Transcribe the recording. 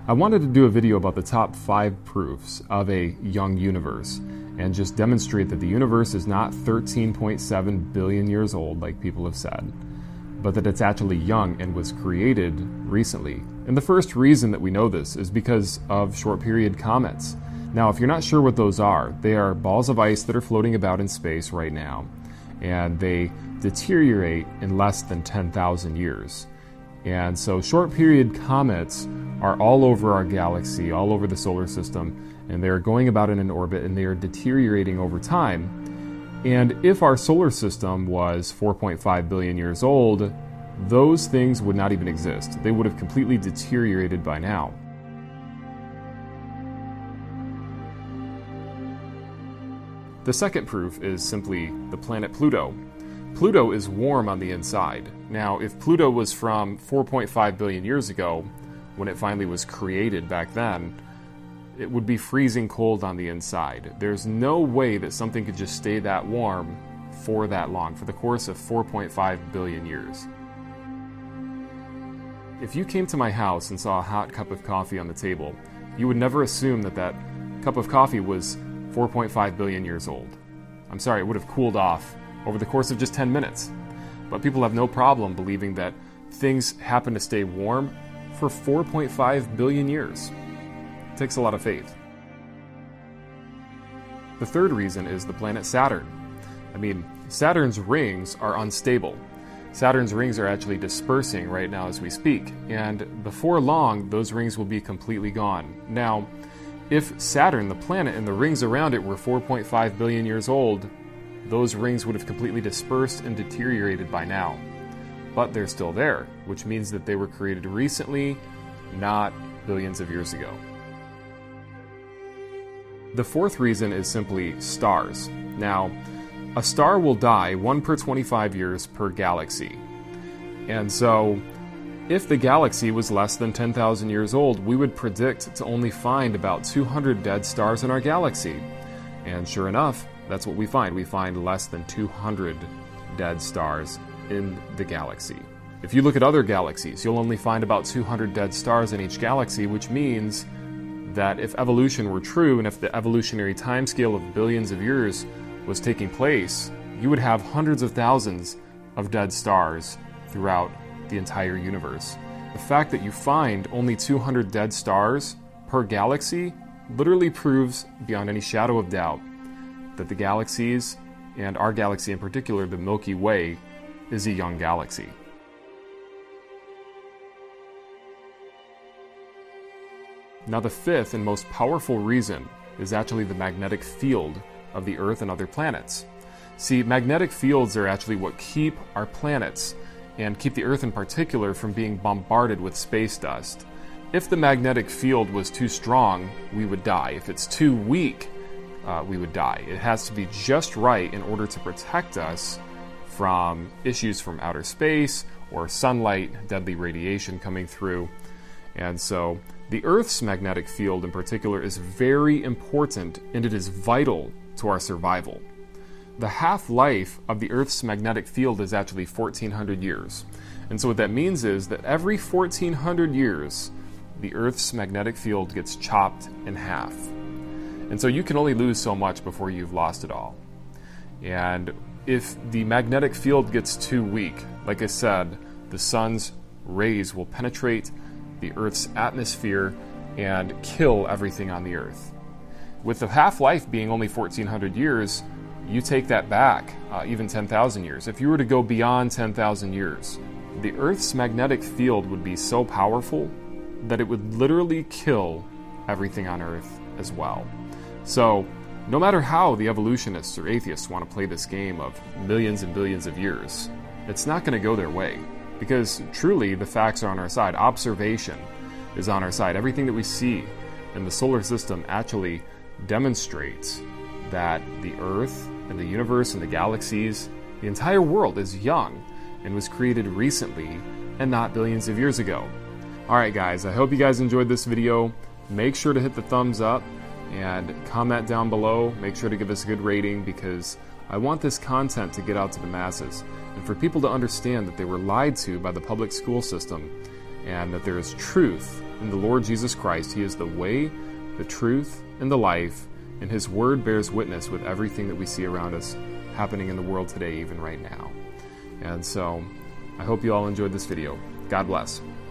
I wanted to do a video about the top 5 proofs of a young universe and just demonstrate that the universe is not 13.7 billion years old like people have said, but that it's actually young and was created recently. And the first reason that we know this is because of short period comets. Now, if you're not sure what those are, they are balls of ice that are floating about in space right now, and they deteriorate in less than 10,000 years. And so short period comets are all over our galaxy, all over the solar system, and they're going about in an orbit and they are deteriorating over time. And if our solar system was 4.5 billion years old, those things would not even exist. They would have completely deteriorated by now. The second proof is simply the planet Pluto. Pluto is warm on the inside. Now, if Pluto was from 4.5 billion years ago, when it finally was created back then, it would be freezing cold on the inside. There's no way that something could just stay that warm for that long, for the course of 4.5 billion years. If you came to my house and saw a hot cup of coffee on the table, you would never assume that that cup of coffee was 4.5 billion years old. I'm sorry, it would have cooled off over the course of just 10 minutes. But people have no problem believing that things happen to stay warm for 4.5 billion years. It takes a lot of faith. The third reason is the planet Saturn. Saturn's rings are unstable. Saturn's rings are actually dispersing right now as we speak, and before long, those rings will be completely gone. Now, if Saturn, the planet, and the rings around it were 4.5 billion years old, those rings would have completely dispersed and deteriorated by now. But they're still there, which means that they were created recently, not billions of years ago. The fourth reason is simply stars. Now, a star will die 1 per 25 years per galaxy. And so, if the galaxy was less than 10,000 years old, we would predict to only find about 200 dead stars in our galaxy. And sure enough, that's what we find. We find less than 200 dead stars in the galaxy. If you look at other galaxies, you'll only find about 200 dead stars in each galaxy, which means that if evolution were true and if the evolutionary timescale of billions of years was taking place, you would have hundreds of thousands of dead stars throughout the entire universe. The fact that you find only 200 dead stars per galaxy literally proves beyond any shadow of doubt that the galaxies, and our galaxy in particular, the Milky Way, is a young galaxy. Now, the fifth and most powerful reason is actually the magnetic field of the Earth and other planets. See, magnetic fields are actually what keep our planets, and keep the Earth in particular, from being bombarded with space dust. If the magnetic field was too strong, we would die. If it's too weak, we would die. It has to be just right in order to protect us from issues from outer space or sunlight, deadly radiation coming through. And so the Earth's magnetic field in particular is very important, and it is vital to our survival. The half-life of the Earth's magnetic field is actually 1,400 years. And so what that means is that every 1,400 years, the Earth's magnetic field gets chopped in half. And so you can only lose so much before you've lost it all. And if the magnetic field gets too weak, like I said, the sun's rays will penetrate the Earth's atmosphere and kill everything on the Earth. With the half-life being only 1,400 years, you take that back, even 10,000 years. If you were to go beyond 10,000 years, the Earth's magnetic field would be so powerful that it would literally kill everything on Earth as well. So, no matter how the evolutionists or atheists want to play this game of millions and billions of years, it's not going to go their way. Because truly, the facts are on our side. Observation is on our side. Everything that we see in the solar system actually demonstrates that the Earth and the universe and the galaxies, the entire world is young and was created recently and not billions of years ago. Alright guys, I hope you guys enjoyed this video. Make sure to hit the thumbs up and comment down below. Make sure to give us a good rating because I want this content to get out to the masses and for people to understand that they were lied to by the public school system and that there is truth in the Lord Jesus Christ. He is the way, the truth, and the life, and His Word bears witness with everything that we see around us happening in the world today, even right now. And so, I hope you all enjoyed this video. God bless.